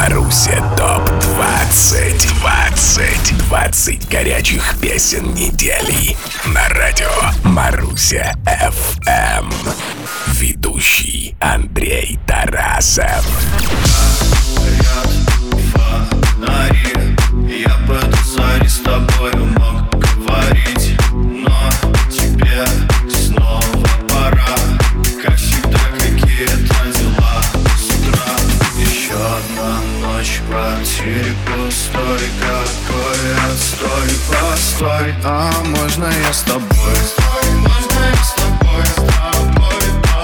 Маруся ТОП-20. 20 горячих песен недели на радио Маруся FM. Ведущий Андрей Тарасов. Я бы до зари с тобою мог говорить, но тебе снова пора. Как всегда, какие-то дела с утра. Еще одна ночь в квартире пустой. Какой отстой, постой. А можно я с тобой? Можно я с тобой, с тобой?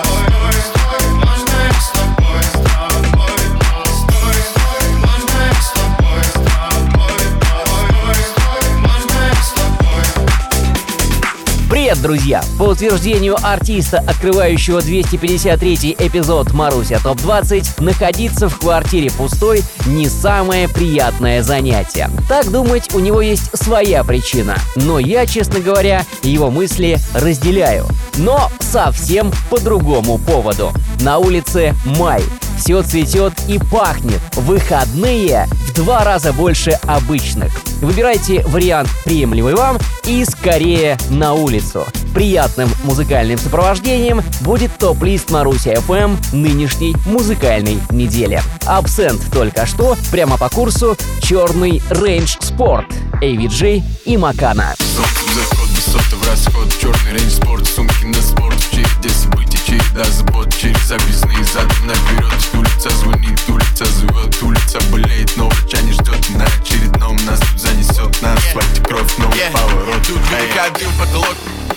Привет, друзья! По утверждению артиста, открывающего 253-й эпизод Маруся ТОП-20, находиться в квартире пустой не самое приятное занятие. Так думать, у него есть своя причина. Но я, честно говоря, его мысли разделяю. Но совсем по другому поводу. На улице май. Все цветет и пахнет. Выходные в 2 раза больше обычных. Выбирайте вариант, приемлемый вам, и скорее на улицу. Приятным музыкальным сопровождением будет топ-лист Маруся FM нынешней музыкальной недели. Абсент только что, прямо по курсу, черный Range Sport, AVG и Макана. Высоты в расход, черный рейндж спорт, сумки на спорт, в череде событий, череда забот, через объездные задом наперед. Улица звонит, улица зовет, улица болеет, но врача не ждет. На очередном нас тут занесет, на асфальте кровь, новый поворот. Тут велика дым, потолок.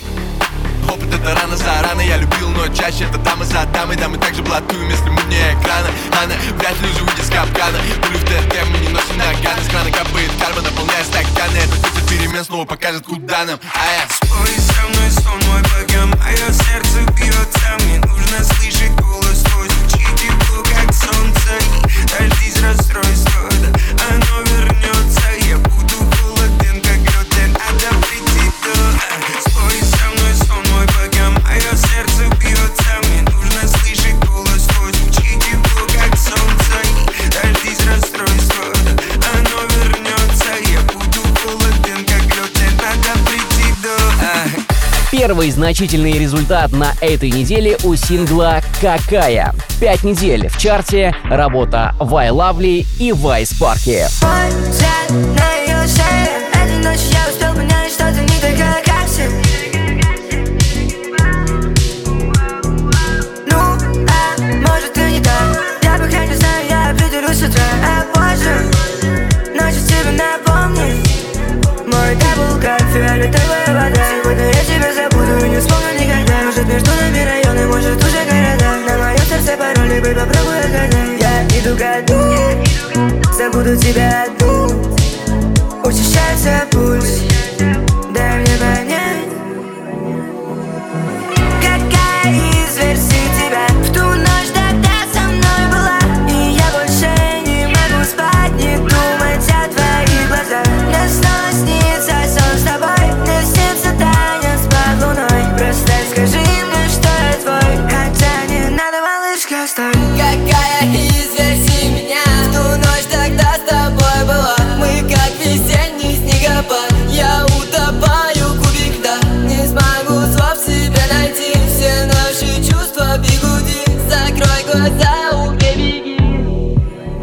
Опыт это рано за рано, я любил, но чаще это дама за дамой. Да мы также блатуем, если мы не экрана. Она вряд ли уже выйдет с капкана. Пулю в ТРТ мы не носим наганы. С крана капает карма, наполняя стаканы. Это кто-то перемен снова покажет, куда нам. Спой со мной, сон мой богам, мое сердце бьется. Мне нужно слышать голос твой, звучит его как солнце. Дождись расстройства, да оно вернется. Я буду холоден, как лед, тебе надо прийти до. Спой со мной, сон мой богам, мое сердце бьется. Мне нужно слышать голос твой, звучит его как солнце. Дождись расстройства, да оно вернется. Я буду холоден, как лед, тебе надо прийти до. Первый значительный результат на этой неделе у сингла «Какая». 5 недель в чарте, работа Why Lovely и Vice Parky. На ее шее этой ночью я успел понять, что ты не такая, как все. Ну, может ты не так. Я пока не знаю, я придурусь с утра. Позже ночью тебе напомнить. Мой дабл как фиолетовая вода. Сегодня я тебя забуду и не вспомню никогда. Может между нами районы, может уже города. На моем сердце пароли, быть попробуй отгадать. Я иду ко дну, забуду тебя одну. Учащается пульс, дай мне понять. Какая из версий тебя в ту ночь тогда со мной была? И я больше не могу спать, не думать о твоих глазах. Мне снова снится сон с тобой, мне снится танец под луной. Просто скажи мне, что я твой, хотя не надо, малышка, стой. Какая из версий меня в ту ночь тогда с тобой была? Мы как весенний снегопад, я утопаю кубик льда. Не смогу слов себе найти, все наши чувства бегуди. Закрой глаза, убей, беги.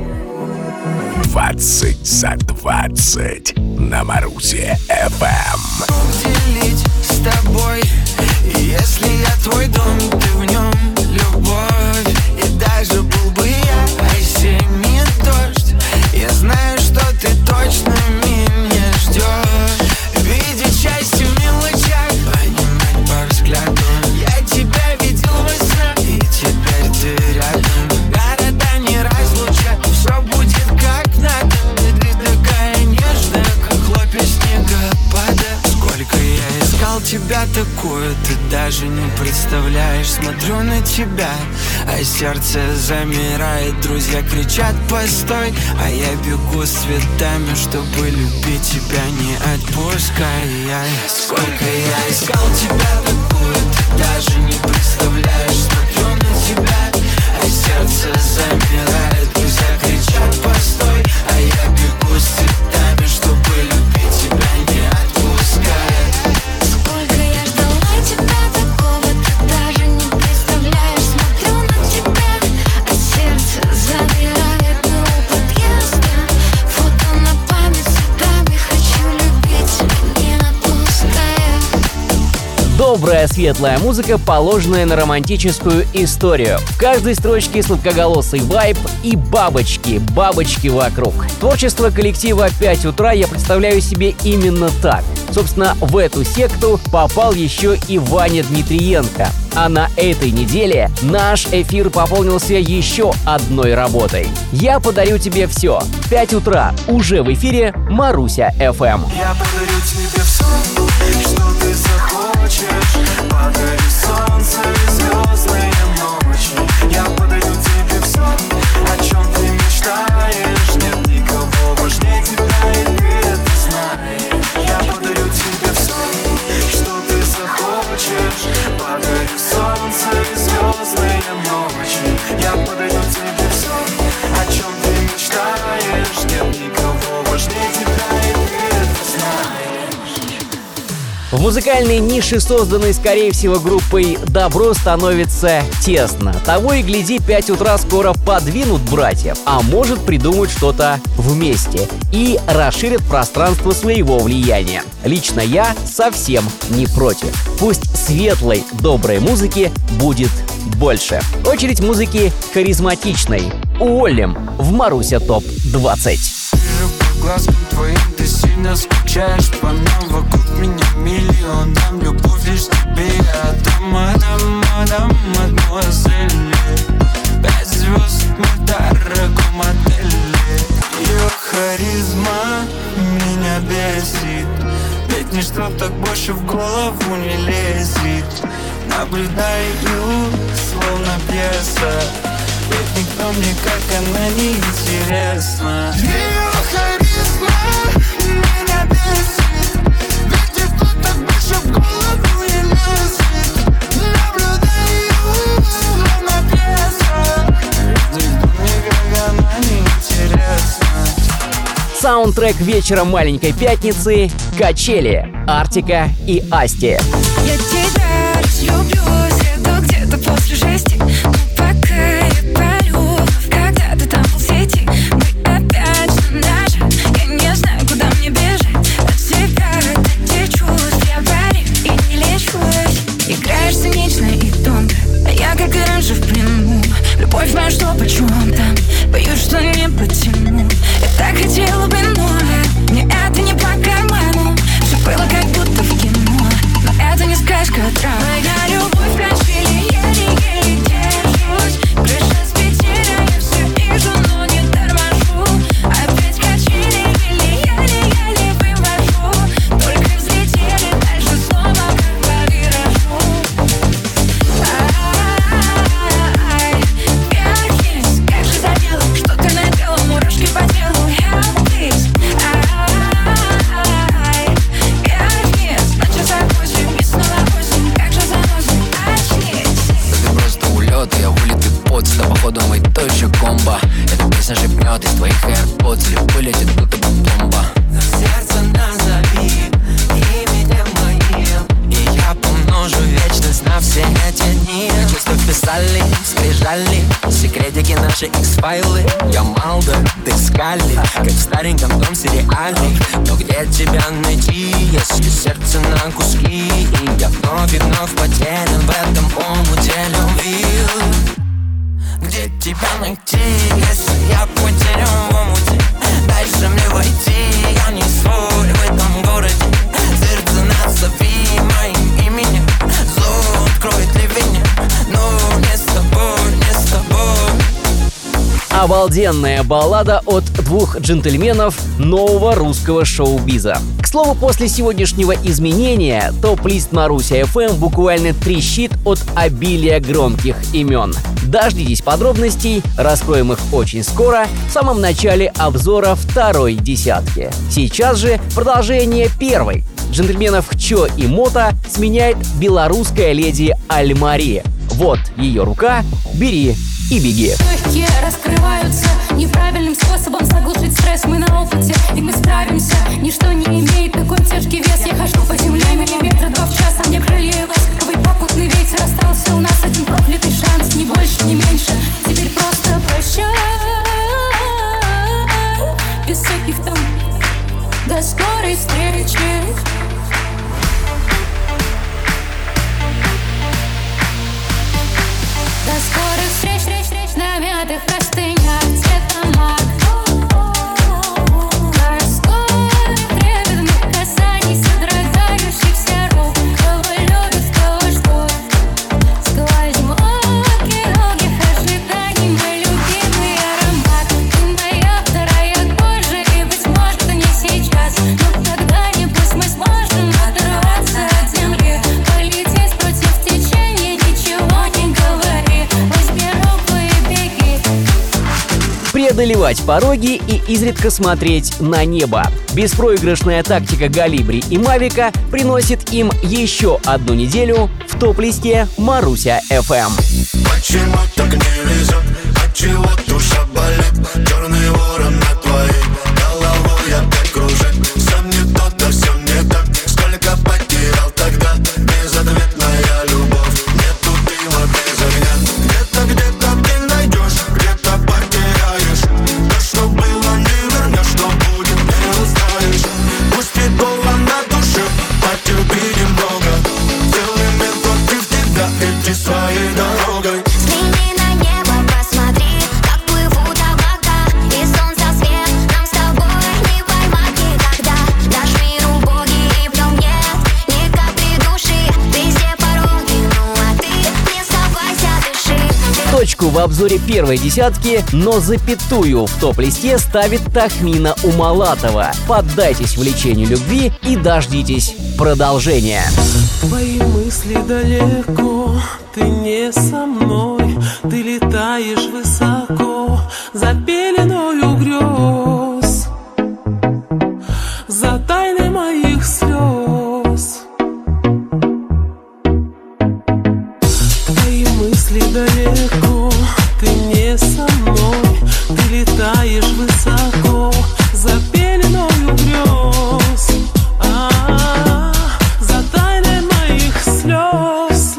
20 за 20 на Марусе FM. Делить с тобой, если я твой дом, ты в нем любовь. И даже был бы я осенний дождь, я знаю, что ты точно меня ждешь. Видеть счастье в мелочах, понимать по взгляду. Я тебя видел во снах, и теперь ты рядом. Города не разлучат, все будет как надо. Ты такая нежная, как хлопья снегопада. Сколько я искал тебя такую, ты даже не представляешь. Смотрю на тебя, а сердце замирает. Друзья кричат постой, а я бегу с цветами, чтобы любить тебя, не отпуская. Сколько я искал тебя такую, ты даже не представляешь. Смотрю на тебя, а сердце замирает. Друзья кричат постой. Добрая, светлая музыка, положенная на романтическую историю. В каждой строчке сладкоголосый вайб и бабочки вокруг. Творчество коллектива «5 утра» я представляю себе именно так. Собственно, в эту секту попал еще и Ваня Дмитриенко. А на этой неделе наш эфир пополнился еще одной работой. Я подарю тебе все. 5 утра уже в эфире Маруся FM. Я подарю тебе все, что ты захочешь. Подарю солнце и звездные ночи. Я подарю тебе все, о чем ты мечтаешь. Нет никого важнее тебя, и ты это знаешь. Я подарю тебе все, что ты захочешь. Подарю солнце и звездные ночи. Я подарю тебе все, о чем ты мечтаешь. Нет никого важнее тебя, и ты это знаешь. В музыкальной нише, созданной, скорее всего, группой «Добро», становится тесно. Того и гляди, 5 утра скоро подвинут братьев, а может придумают что-то вместе и расширят пространство своего влияния. Лично я совсем не против. Пусть светлой, доброй музыки будет больше. Очередь музыки харизматичной. Уоллем в Маруся ТОП-20. Глазкам твоим ты сильно скучаешь по нам. Вокруг меня миллион, дам любовь лишь тебе. Я дам, мадемуазель. 5 звезд в моем дорогом отеле. Ее харизма меня бесит. Ведь ничто так больше в голову не лезет. Наблюдаю, словно пьеса. Ведь никто мне, как она, не интересна. Ее харизма меня бесит. Ведь никто так больше в голову не лезет. Наблюдаю, словно пьеса. Ведь никто мне, как она, не интересна. Саундтрек вечера маленькой пятницы «Качели», Артика и Асти. Я тебя разлюблю, сяду где-то после 6. Но пока я палю, когда ты там в сети. Мы опять на ножах, я не знаю, куда мне бежать. От тебя от этих чувств я варю и не лечусь. Играешь цинично и тонко, а я как и раньше в плену. Любовь моя, что почем там, боюсь, что не потяну. Я так хотела бы много, мне это не по карману. Все было как будто в кино, но это не сказка, а драма. Моя любовь качели, еле-еле держусь. Крыша с Питера, я все вижу, но не торможу. Опять качели, еле-еле вывожу. Только взлетели, дальше снова как по виражу. Ай, вверх-вниз, как же задела, что ты надела, мурашки по телу. Help, ай, вверх-вниз, на часах 8 и снова 8, как же заносит, очнись. Ты просто улет, я вылет и пот. Да походу мы то еще комбо. Эта песня шепнет из твоих AirPods. Или вылетит, будто бы бомба. Сердце назови именем моим, и я помножу вечность на все эти дни. Чувства вписали, скрижали секретики наши X-файлы. Я Малдо, ты Скалли, как в стареньком том сериале. Но где тебя найти, если сердце на куски? И я вновь и вновь потерян в этом омуте любви. Где тебя найти, если я потерян в омуте? Дальше мне войти, я не свой в этом городе. Сердце назови моим именем, зло откроет ливень. Но не с тобой, не с тобой. Обалденная баллада от двух джентльменов нового русского шоу-биза. К слову, после сегодняшнего изменения топ-лист Маруся FM буквально трещит от обилия громких имен. Дождитесь подробностей, раскроем их очень скоро, в самом начале обзора второй десятки. Сейчас же продолжение первой. Джентльменов Чо и Мото сменяет белорусская леди Аль-Мари. Вот ее рука, бери и беги. Легкие раскрываются неправильным способом заглушить стресс. Мы на опыте, и мы справимся. Ничто не имеет такой тяжкий вес. Я хожу по земле миллиметра 2 в час, а мне крылья и ласковый попутный ветер. Остался у нас один проклятый шанс, ни больше, ни меньше. Теперь просто прощай, без всяких там до скорой встречи. преодолевать пороги и изредка смотреть на небо. Беспроигрышная тактика Галибри и Мавика приносит им еще одну неделю в топ-листе Маруся FM. Почему так не везет? Отчего душа болит? Черный ворон над твоей головой опять кружит. Все не то, да все не так. Сколько потерял тогда? Безответная любовь. Нету дыма без огня. Где-то ты найдешь, где-то потеряешь. То, что было, не вернешь, что будет, не узнаешь. Пусть и больно на душе, потерпи немного. Целый мир против тебя, иди своей дорогой. Взгляни на небо, посмотри, как плывут облака, и солнце свет нам с тобой не поймать никогда. Дашь миру боги и в нем нет ни капли души. Везде пороги, ну а ты не сдавайся, дыши. Точку в обзоре первой десятки, но запятую в топ-листе ставит Тахмина Умалатова. Поддайтесь влечению любви и дождитесь продолжения. Твои мысли далеко, ты не со мной, ты летаешь высоко, за пеленою грез, за тайной моих слез. Твои мысли далеко, ты не со мной, ты летаешь высоко, за пеленою грез, за тайной моих слез.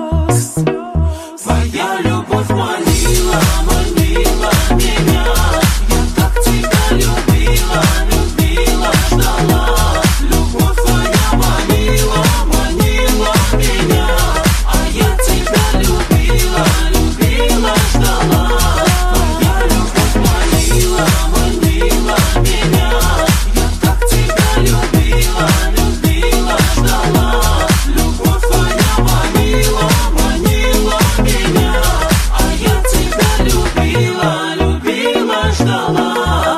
Твоя любовь манила, манила меня. Я так тебя любила, любила, ждала. Любовь твоя манила, манила меня. А я тебя любила, любила, ждала. Твоя любовь манила, манила меня. Я так тебя любила, любила, ждала. Любовь твоя манила, манила меня. А я тебя любила, любила, ждала.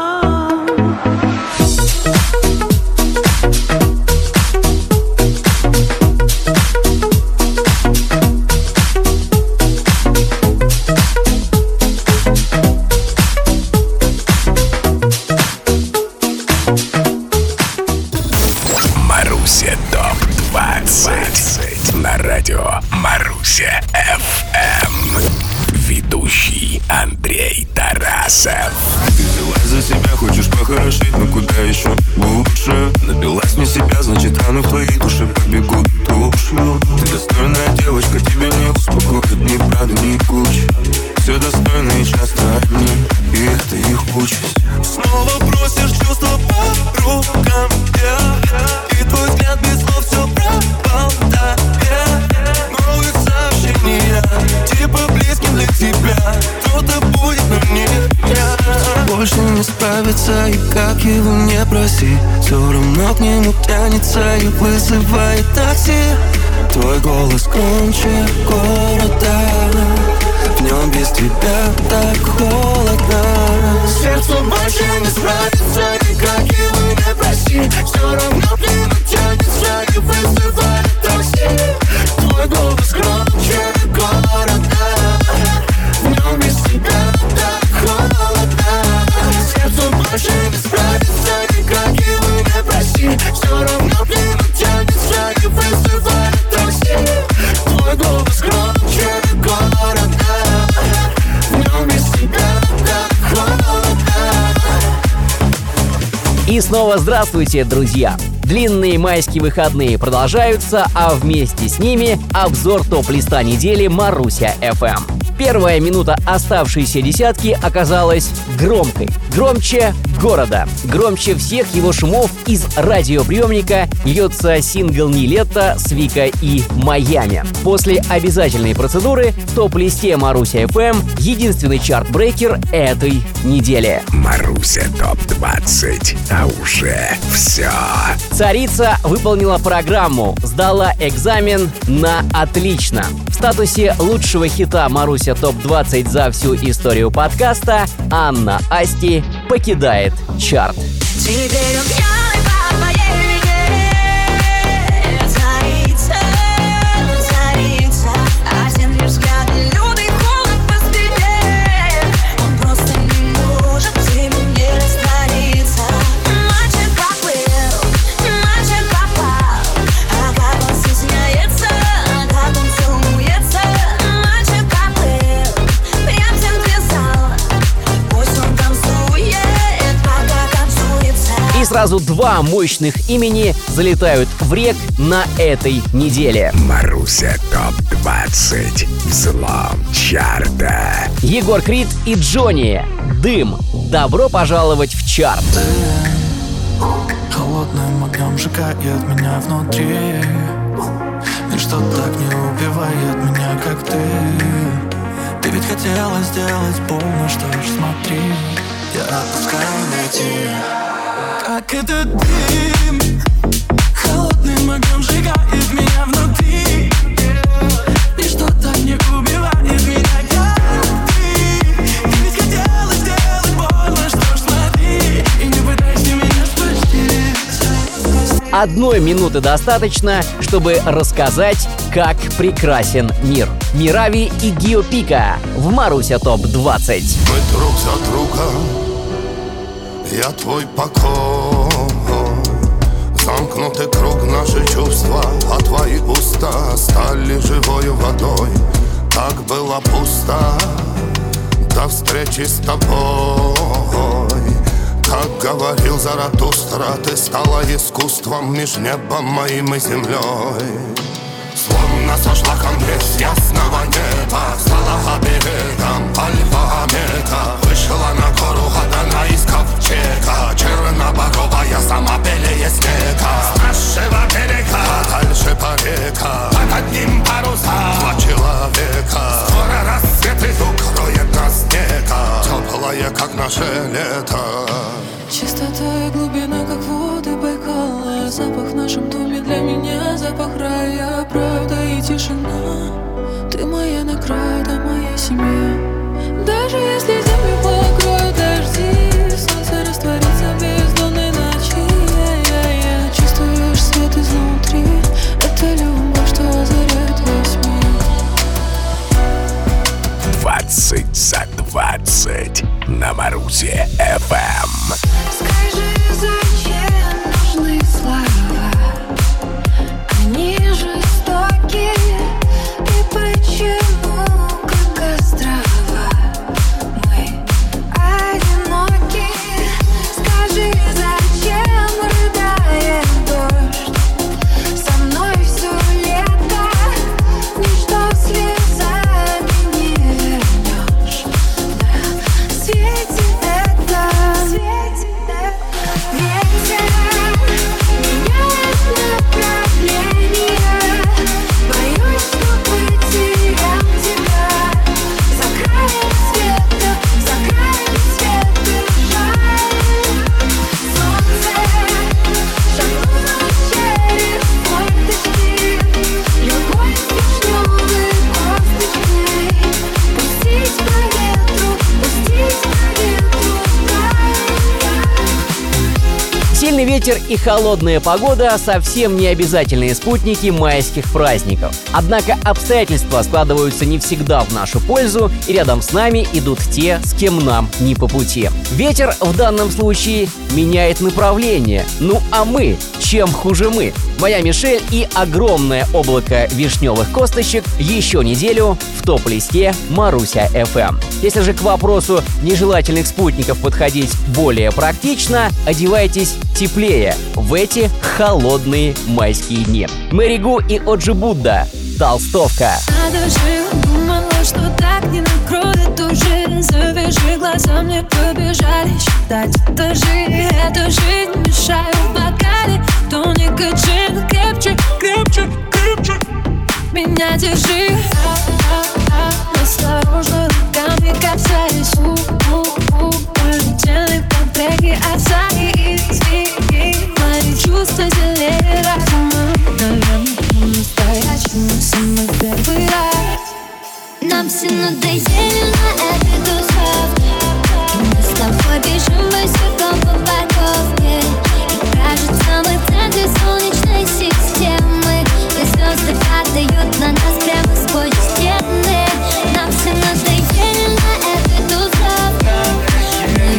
Маруся ТОП-20 на радио Маруся FM. Ведущий Андрей Тарасов. Ты взялась за себя, хочешь похорошеть, но куда еще лучше? Напилась не себя, значит раны в твоей душе побегут тушью. Ты достойная девочка, тебя не успокоит ни правда, ни куча. Все достойно и часто одни, и это их участь. Снова бросишь чувства по рукам, и твой взгляд без слов все пропадает. Новые сообщения, типа близким для тебя. Кто-то будет, но не я. Больше не справится, и как его не проси, все равно к нему тянется и вызывает такси. Твой голос громче города, в нем без тебя так холодно. Сердцу больше не справится, и как его не проси, все равно к нему тянется и вызывает такси. Твой голос громче города, в нем без тебя так холодно. Сердцу больше не справится, и как его не проси, все равно к нему тянется и вызывает такси. Твой голос громче города, в нем без тебя так холодно. И снова здравствуйте, друзья! Длинные майские выходные продолжаются, а вместе с ними обзор топ-листа недели Маруся FM. Первая минута оставшейся десятки оказалась громкой. Громче города. Громче всех его шумов из радиоприемника льется сингл «Нилетто» с Вика и Майами. После обязательной процедуры в топ-листе Маруся FM единственный чарт-брейкер этой недели. Маруся ТОП-20, а уже все. Царица выполнила программу, сдала экзамен на отлично. В статусе лучшего хита Маруся ТОП-20 за всю историю подкаста Анна Асти покидает чарт. Теперь он пьяный по моей вине. Царица, царица, один лишь взгляд, лютый холод по спине. Он просто не может сразу два мощных имени залетают в рек на этой неделе. Маруся ТОП-20. Взлом чарта. Егор Крид и Джонни. «Дым». Добро пожаловать в чарт. Холодным огнем сжигает меня внутри. Ничто так не убивает меня, как ты. Ты ведь хотела сделать больно, что ж, смотри, я отпускаю лети. Как этот дым холодным огнем сжигает меня внутри. Ничто так не убивает меня, как ты. Ты ведь хотела сделать больно, что ж, смотри, и не пытайся меня спасти. 1 минуты достаточно, чтобы рассказать, как прекрасен мир. Мирави и Гио Пика в Маруся ТОП-20. Мы друг за другом, я твой покой. Замкнутый круг, наши чувства, а твои уста стали живою водой. Так было пусто до встречи с тобой. Как говорил Заратустра, ты стала искусством меж небом моим и землей. Словно сошла ко мне с ясного неба, стала оберегом альфа-омега. Вышла на гору Гадана из ковчега, черноборовая, сама белее снега. С нашего берега, дальше по река, под одним парусом два человека. Скоро рассвет укроет нас снега, теплое, как наше лето. Чистота и глубина, как воды Байкала. Запах в нашем доме для меня, запах рая, правда и тишина. Ты моя награда, моя семья. Даже если землю покроют дожди, солнце растворится в бездонной ночи. Чувствуешь свет изнутри, это любовь, что озаряет весь мир. 20 за 20 на Марусе FM. Скажи, зачем нужны слова? Они жестоки. И почему, как острова, мы одиноки? Скажи, зачем рыдает дождь? Со мной все лето, ничто слезами не вернешь. На свете это ветер меняет направление. Боюсь, что потерял тебя. За краем света жаль. Солнце шагнуло через форточки. Любовь вишневой косточкой. Пустить по ветру Сильный ветер и холодная погода – совсем не обязательные спутники майских праздников. Однако обстоятельства складываются не всегда в нашу пользу, и рядом с нами идут те, с кем нам не по пути. Ветер в данном случае меняет направление. Ну а мы? Чем хуже мы? Моя Мишель и огромное облако вишневых косточек еще неделю в топ-листе Маруся FM. Если же к вопросу нежелательных спутников подходить более практично, одевайтесь теплее в эти холодные майские дни. Мэри Гу и Оджи Будда. Толстовка. Думала, что так не накроет уже. Завяжи глаза, мне побежали считать эту жизнь мешаю в бокале. Тоника, джин, крепче, крепче, крепче. Меня держи. Осторожно, руками касаясь. Полетели по треке Асаи и мои чувства зелее разума. Наверное, настоящему самый первый раз. Нам все надоели на этой тусовке. И мы с тобой бежим босиком по парковке. И кажется, мы в центре солнечной системы. И звезды падают на нас прямо сквозь стены. Нам все надоели на этой тусовке.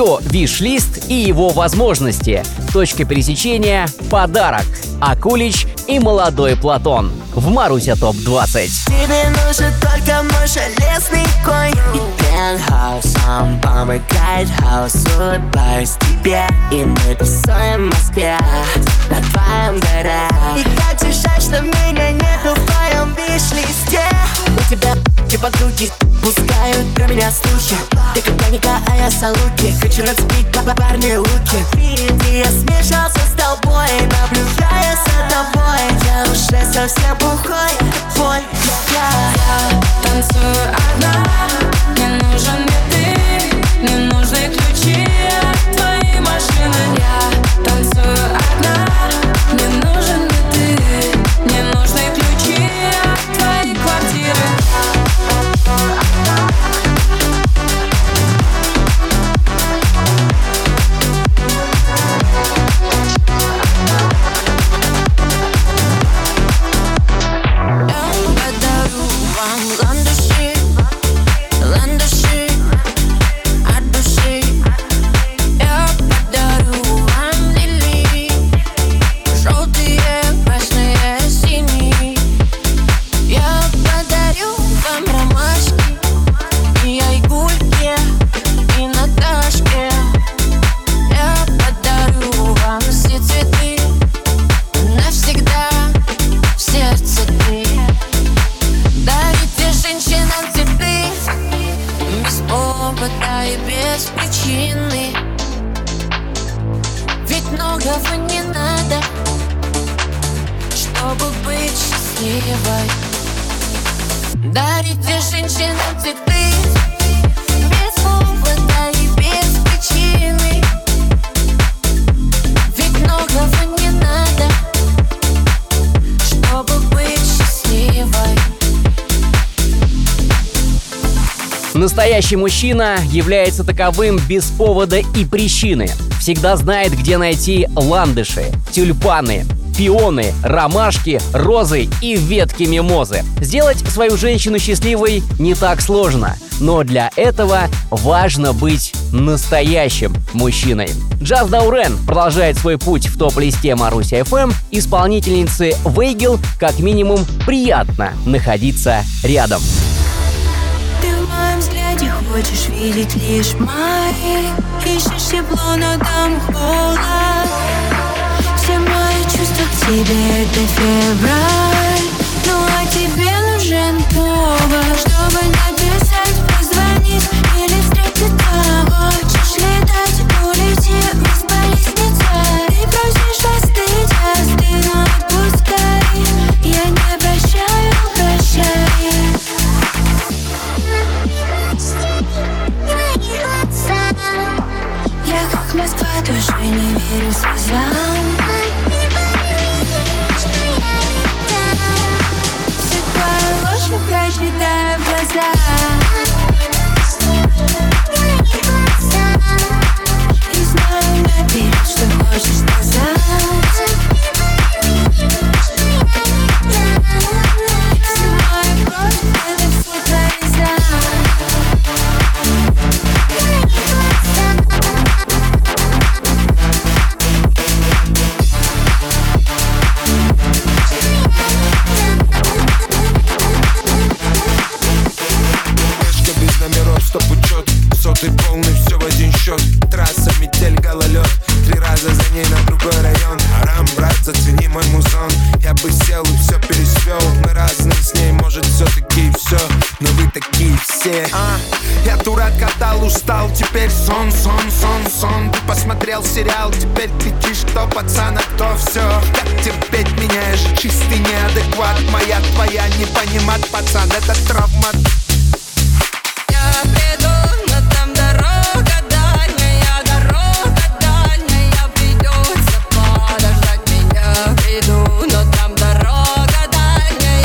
Ее виш-лист и его возможности. Точка пересечения – подарок. Акулич и молодой Платон. В Маруся ТОП-20. Тебе нужен только мой железный конь и пентхаус. Сам помогает хаос. Улыбаюсь тебе, и мы тусуем в Москве на твоем горе. И как же жаль, что меня нету в твоем виш-листе. У тебя и подруги пускают про меня слухи. Ты как паника, а я салуки. Хочу нацепить парни луки. Впереди я смешался с тобой, наблюдая за тобой. Я уже совсем бухой, твой я танцую одна, не нужен мне ты, не нужны ключи от твоей машины. Я танцую одна, не нужен мне ты, не нужны ключи от твоей квартиры. Дарите женщинам цветы без повода и без причины. Ведь многого не надо, чтобы быть счастливой. Настоящий мужчина является таковым без повода и причины. Всегда знает, где найти ландыши, тюльпаны, пионы, ромашки, розы и ветки мимозы. Сделать свою женщину счастливой не так сложно, но для этого важно быть настоящим мужчиной. Джаз Даурен продолжает свой путь в топ-листе Маруся ФМ. Исполнительнице Вейгел как минимум приятно находиться рядом. Ты в моем взгляде хочешь видеть лишь мои. Ищешь тепло, но там холод. Все мои чувства к тебе — это февраль. Ну а тебе нужен повод, чтобы написать, позвонить или встретиться. Хочешь летать, улети вниз по лестнице. Ты просишь остыть, но отпускай. Я не прощаю, прощай. Я как Москва, тоже не верю слезам. Все твои ложь прочитаю в глаза. И знаю наперед, что хочешь сказать. Все мои кровь, это все твои за. Стоп учет, сотый полный, все в один счет. Трасса, метель, гололед, 3 раза за ней на другой район. Арам, брат, зацени мой музон. Я бы сел и все пересвел. Мы разные с ней, может все-таки и все. Но вы такие все. Я дурак, катал, устал, теперь сон, сон, сон, сон. Ты посмотрел сериал, теперь кричишь, кто пацан, а кто все. Как терпеть меняешь, чистый неадекват. Моя, твоя, не понимать, пацан, это травма. Я приду, но там дорога дальняя, придется подождать меня. Приду, но там дорога дальняя.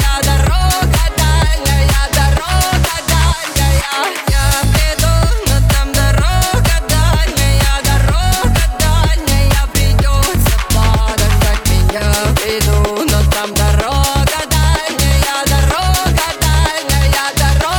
Я приду, но там дорога дальняя, придется подождать меня. Приду, но там дорога дальняя,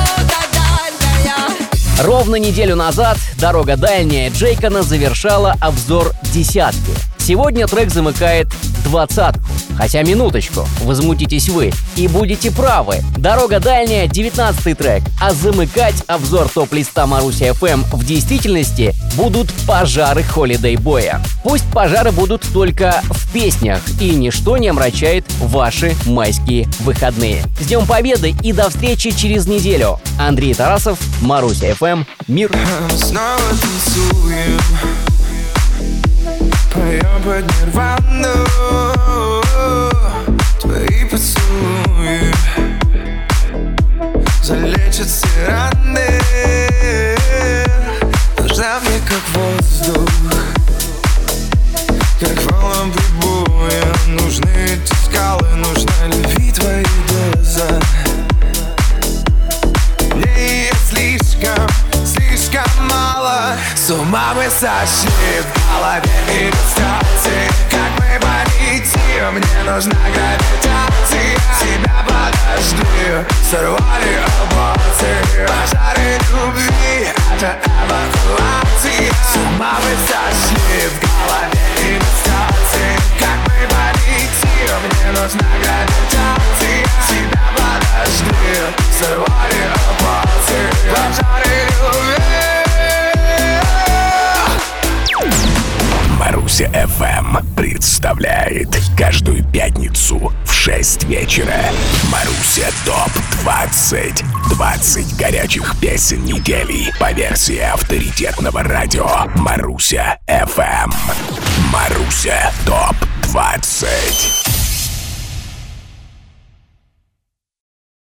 Ровно неделю назад «Дорога дальняя» Джейкона завершала обзор десятки. Сегодня трек замыкает двадцатку. Хотя минуточку, возмутитесь вы, и будете правы. «Дорога дальняя» — 19-й трек, а замыкать обзор топ-листа Маруся FM в действительности будут пожары Holiday Boy. Пусть пожары будут только в песнях, и ничто не омрачает ваши майские выходные. С Днем Победы и до встречи через неделю. Андрей Тарасов, Маруся FM, мир. Снова танцуем, поем под нирвану. Твои поцелуи залечат все раны. Нужна мне как воздух, как волнам прибоя. Нужны эти скалы, нужна любви твои глаза. Мне слишком мало. С ума мы сошли, в голове иллюстрации. Как мы полетим, мне нужна гравитация. Тебя подожди, сорвали эмоции. Пожары любви, это эвакуация. С ума мы сошли, в голове иллюстрации. Как мы полетим, мне нужна гравитация. Тебя подожди, сорвали эмоции. Пожары любви. Маруся FM представляет каждую пятницу в 6 вечера Маруся ТОП-20. 20 горячих песен недели по версии авторитетного радио Маруся FM. Маруся ТОП-20.